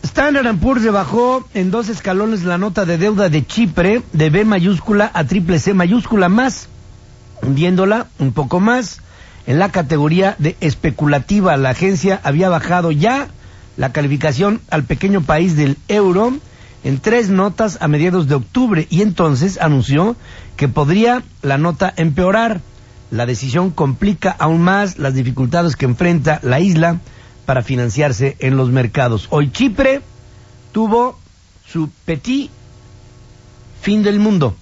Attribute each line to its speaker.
Speaker 1: Standard & Poor's rebajó en 2 escalones la nota de deuda de Chipre de B mayúscula a triple C mayúscula más, hundiéndola un poco más en la categoría de especulativa. La agencia había bajado ya la calificación al pequeño país del euro en 3 notas a mediados de octubre y entonces anunció que podría la nota empeorar. La decisión complica aún más las dificultades que enfrenta la isla para financiarse en los mercados. Hoy Chipre tuvo su petit fin del mundo.